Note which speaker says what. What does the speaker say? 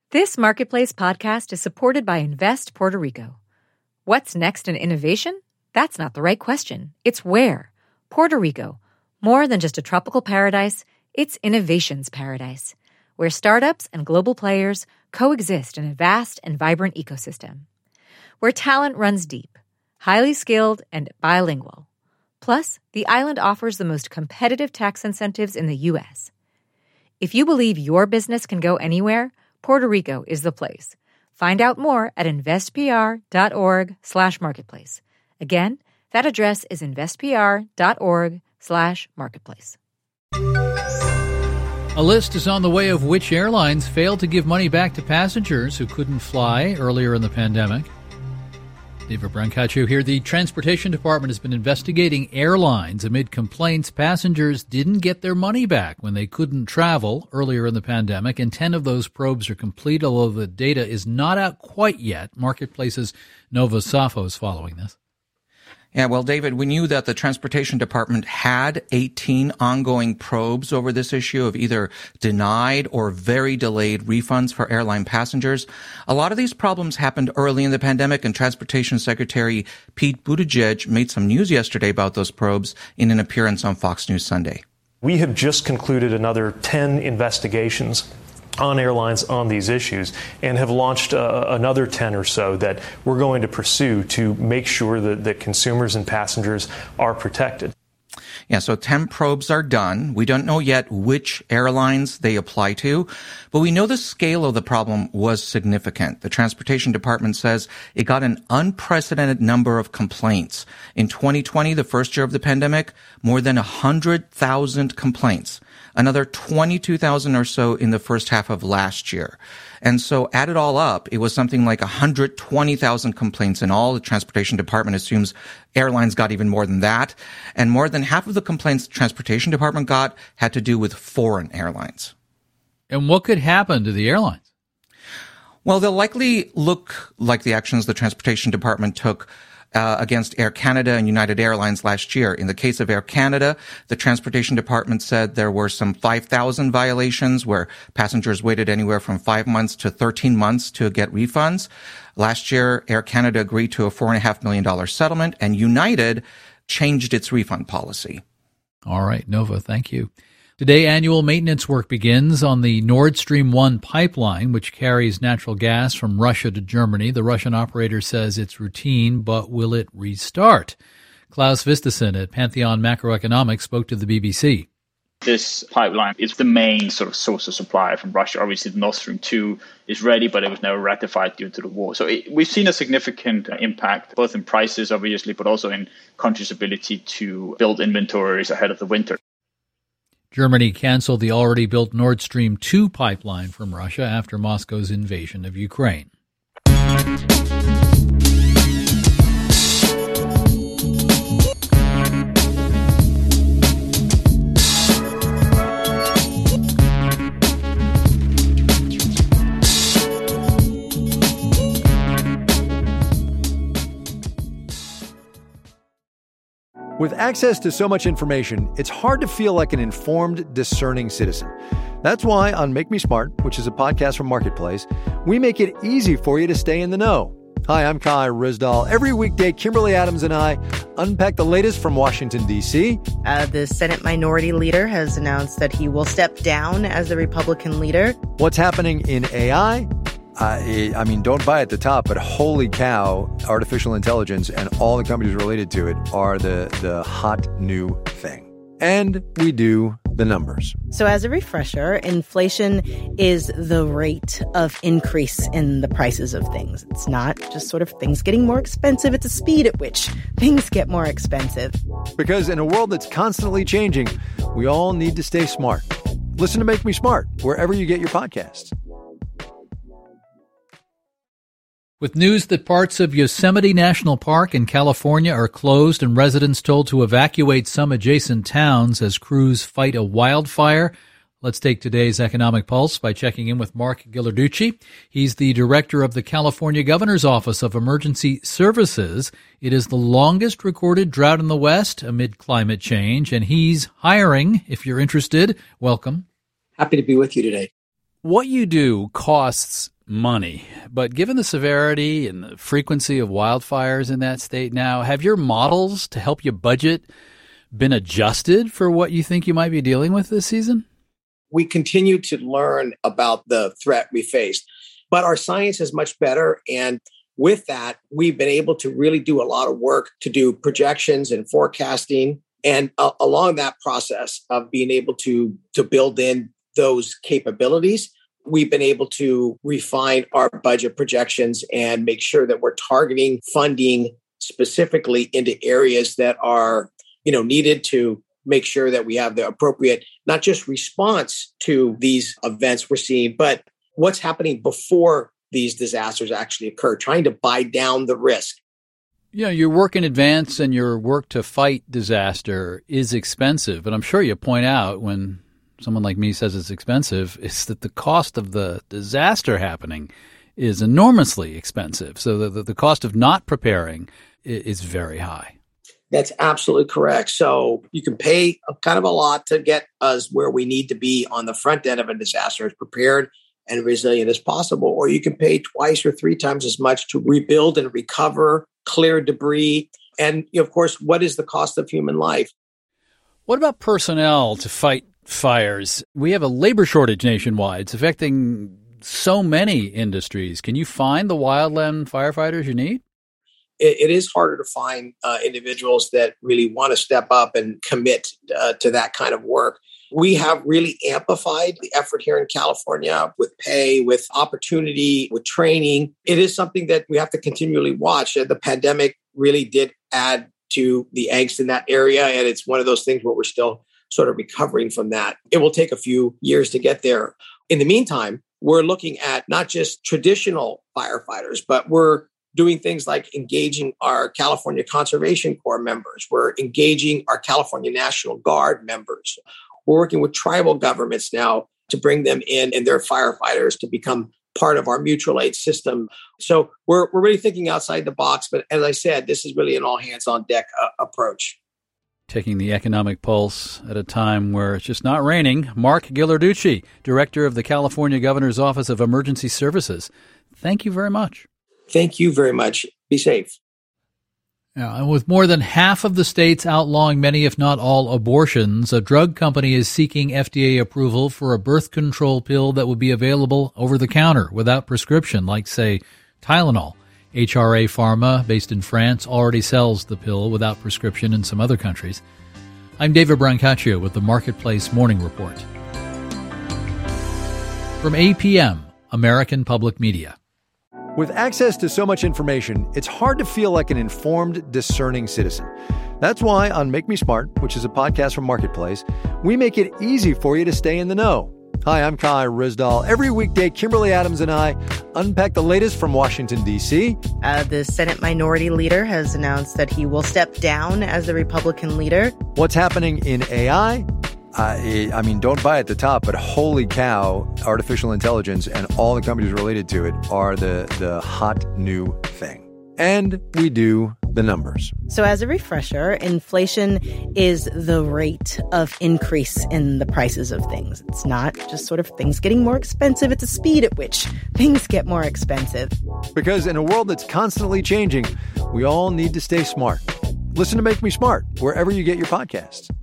Speaker 1: This Marketplace podcast is supported by Invest Puerto Rico. What's next in innovation? That's not the right question. It's where. Puerto Rico. More than just a tropical paradise, it's innovation's paradise, where startups and global players coexist in a vast and vibrant ecosystem. Where talent runs deep, highly skilled, and bilingual. Plus, the island offers the most competitive tax incentives in the U.S. If you believe your business can go anywhere, Puerto Rico is the place. Find out more at investpr.org/marketplace. Again, that address is investpr.org/marketplace.
Speaker 2: A list is on the way of which airlines failed to give money back to passengers who couldn't fly earlier in the pandemic. David Brancaccio here. The Transportation Department has been investigating airlines amid complaints passengers didn't get their money back when they couldn't travel earlier in the pandemic, and 10 of those probes are complete, although the data is not out quite yet. Marketplace's Nova Safo is following this.
Speaker 3: Yeah, well, David, we knew that the Transportation Department had 18 ongoing probes over this issue of either denied or very delayed refunds for airline passengers. A lot of these problems happened early in the pandemic, and Transportation Secretary Pete Buttigieg made some news yesterday about those probes in an appearance on Fox News Sunday.
Speaker 4: We have just concluded another 10 investigations on airlines on these issues and have launched another 10 or so that we're going to pursue to make sure that consumers and passengers are protected.
Speaker 3: Yeah, so 10 probes are done. We don't know yet which airlines they apply to, but we know the scale of the problem was significant. The Transportation Department says it got an unprecedented number of complaints. In 2020, the first year of the pandemic, more than 100,000 complaints. Another 22,000 or so in the first half of last year. And so add it all up, it was something like 120,000 complaints in all. The Transportation Department assumes airlines got even more than that. And more than half of the complaints the Transportation Department got had to do with foreign airlines.
Speaker 2: And what could happen to the airlines?
Speaker 3: Well, they'll likely look like the actions the Transportation Department took against Air Canada and United Airlines last year. In the case of Air Canada, the Transportation Department said there were some 5,000 violations where passengers waited anywhere from 5 months to 13 months to get refunds. Last year, Air Canada agreed to a $4.5 million settlement, and United changed its refund policy.
Speaker 2: All right, Nova, thank you. Today, annual maintenance work begins on the Nord Stream 1 pipeline, which carries natural gas from Russia to Germany. The Russian operator says it's routine, but will it restart? Klaus Vistesen at Pantheon Macroeconomics spoke to the BBC.
Speaker 5: This pipeline is the main sort of source of supply from Russia. Obviously, the Nord Stream 2 is ready, but it was never ratified due to the war. So we've seen a significant impact, both in prices, obviously, but also in countries' ability to build inventories ahead of the winter.
Speaker 2: Germany canceled the already built Nord Stream 2 pipeline from Russia after Moscow's invasion of Ukraine.
Speaker 6: With access to so much information, it's hard to feel like an informed, discerning citizen. That's why on Make Me Smart, which is a podcast from Marketplace, we make it easy for you to stay in the know. Hi, I'm Kai Rizdal. Every weekday, Kimberly Adams and I unpack the latest from Washington, D.C.
Speaker 7: The Senate Minority Leader has announced that he will step down as the Republican leader.
Speaker 6: What's happening in AI? I mean, don't buy at the top, but holy cow, artificial intelligence and all the companies related to it are the hot new thing. And we do the numbers.
Speaker 7: So as a refresher, inflation is the rate of increase in the prices of things. It's not just sort of things getting more expensive. It's the speed at which things get more expensive.
Speaker 6: Because in a world that's constantly changing, we all need to stay smart. Listen to Make Me Smart wherever you get your podcasts.
Speaker 2: With news that parts of Yosemite National Park in California are closed and residents told to evacuate some adjacent towns as crews fight a wildfire, let's take today's Economic Pulse by checking in with Mark Ghilarducci. He's the director of the California Governor's Office of Emergency Services. It is the longest recorded drought in the West amid climate change, and he's hiring. If you're interested, welcome.
Speaker 8: Happy to be with you today.
Speaker 2: What you do costs money. But given the severity and the frequency of wildfires in that state now, have your models to help you budget been adjusted for what you think you might be dealing with this season?
Speaker 8: We continue to learn about the threat we faced, but our science is much better. And with that, we've been able to really do a lot of work to do projections and forecasting. And along that process of being able to build in those capabilities, we've been able to refine our budget projections and make sure that we're targeting funding specifically into areas that are, needed to make sure that we have the appropriate, not just response to these events we're seeing, but what's happening before these disasters actually occur, trying to buy down the risk.
Speaker 2: Your work in advance and your work to fight disaster is expensive. But I'm sure you point out when someone like me says it's expensive, is that the cost of the disaster happening is enormously expensive. So the cost of not preparing is very high.
Speaker 8: That's absolutely correct. So you can pay kind of a lot to get us where we need to be on the front end of a disaster, as prepared and resilient as possible, or you can pay twice or three times as much to rebuild and recover, clear debris. And of course, what is the cost of human life?
Speaker 2: What about personnel to fight fires? We have a labor shortage nationwide. It's affecting so many industries. Can you find the wildland firefighters you need?
Speaker 8: It is harder to find individuals that really want to step up and commit to that kind of work. We have really amplified the effort here in California with pay, with opportunity, with training. It is something that we have to continually watch. The pandemic really did add to the angst in that area. And it's one of those things where we're still sort of recovering from that. It will take a few years to get there. In the meantime, we're looking at not just traditional firefighters, but we're doing things like engaging our California Conservation Corps members. We're engaging our California National Guard members. We're working with tribal governments now to bring them in and their firefighters to become part of our mutual aid system. So we're really thinking outside the box. But as I said, this is really an all hands on deck approach.
Speaker 2: Taking the economic pulse at a time where it's just not raining. Mark Ghilarducci, Director of the California Governor's Office of Emergency Services. Thank you very much.
Speaker 8: Thank you very much. Be safe.
Speaker 2: And with more than half of the states outlawing many, if not all, abortions, a drug company is seeking FDA approval for a birth control pill that would be available over the counter without prescription, like, say, Tylenol. HRA Pharma, based in France, already sells the pill without prescription in some other countries. I'm David Brancaccio with the Marketplace Morning Report. From APM, American Public Media.
Speaker 6: With access to so much information, it's hard to feel like an informed, discerning citizen. That's why on Make Me Smart, which is a podcast from Marketplace, we make it easy for you to stay in the know. Hi, I'm Kai Rizdal. Every weekday, Kimberly Adams and I unpack the latest from Washington, D.C.
Speaker 7: The Senate Minority Leader has announced that he will step down as the Republican leader.
Speaker 6: What's happening in AI? I mean, don't buy at the top, but holy cow, artificial intelligence and all the companies related to it are the hot new thing. And we do the numbers.
Speaker 7: So as a refresher, inflation is the rate of increase in the prices of things. It's not just sort of things getting more expensive. It's the speed at which things get more expensive.
Speaker 6: Because in a world that's constantly changing, we all need to stay smart. Listen to Make Me Smart wherever you get your podcasts.